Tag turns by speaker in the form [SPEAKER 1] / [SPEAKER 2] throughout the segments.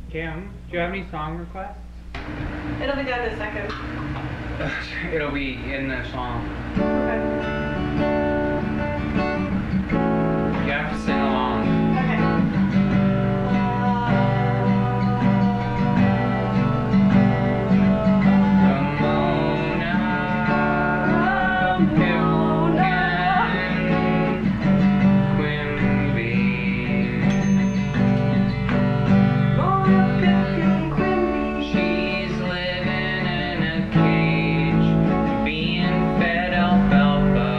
[SPEAKER 1] Kim, do you have any song requests?
[SPEAKER 2] It'll be done in a second.
[SPEAKER 1] It'll be in the song.
[SPEAKER 2] Okay.
[SPEAKER 1] You have to sing along.
[SPEAKER 2] Okay.
[SPEAKER 1] Ramona Pilkin Quimby. She's living in a cage, being fed alfalfa.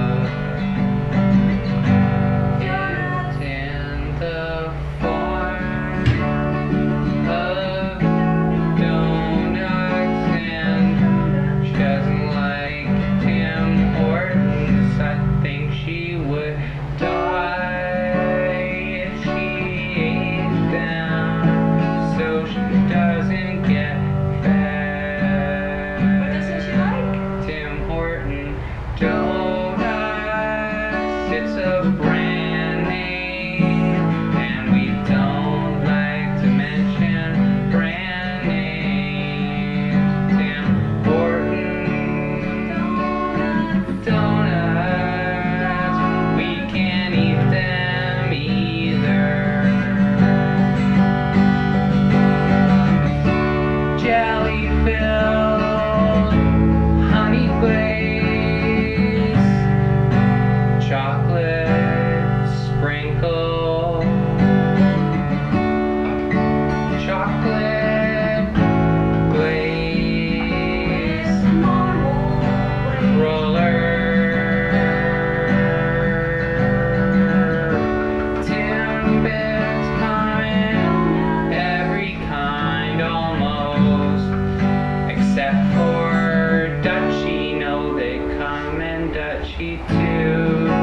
[SPEAKER 1] It's in the form of donuts, and she doesn't like Tim Hortons. I think she would die if she ate them, so she doesn't get fed.
[SPEAKER 2] What doesn't she like?
[SPEAKER 1] Tim Horton Donuts, it's a brand name, and we don't like to mention brand names. Tim Horton Donuts, we can't eat them either. Jelly filled, honey glaze, chocolate sprinkle, chocolate glaze, roller. Timbits coming, every kind almost, except for Dutchie. No, they come in Dutchie too.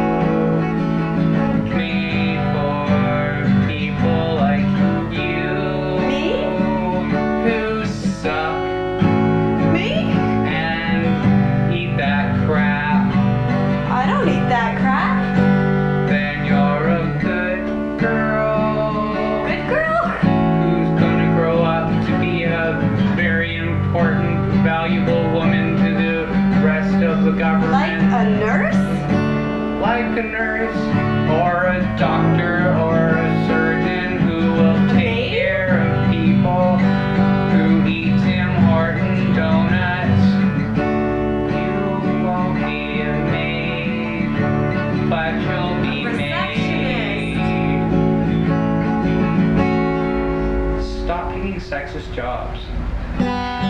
[SPEAKER 1] Made for people like you.
[SPEAKER 2] Me?
[SPEAKER 1] Who suck
[SPEAKER 2] Me?
[SPEAKER 1] and eat that crap.
[SPEAKER 2] I don't eat that crap.
[SPEAKER 1] Then you're a good girl.
[SPEAKER 2] Good girl?
[SPEAKER 1] Who's gonna grow up to be a very important, valuable woman to the rest of the government.
[SPEAKER 2] Like a nurse?
[SPEAKER 1] Like a nurse, or a doctor, or a surgeon who will take care of people who eat Tim Horton Donuts. You won't be a maid, but you'll be made. Stop taking sexist jobs.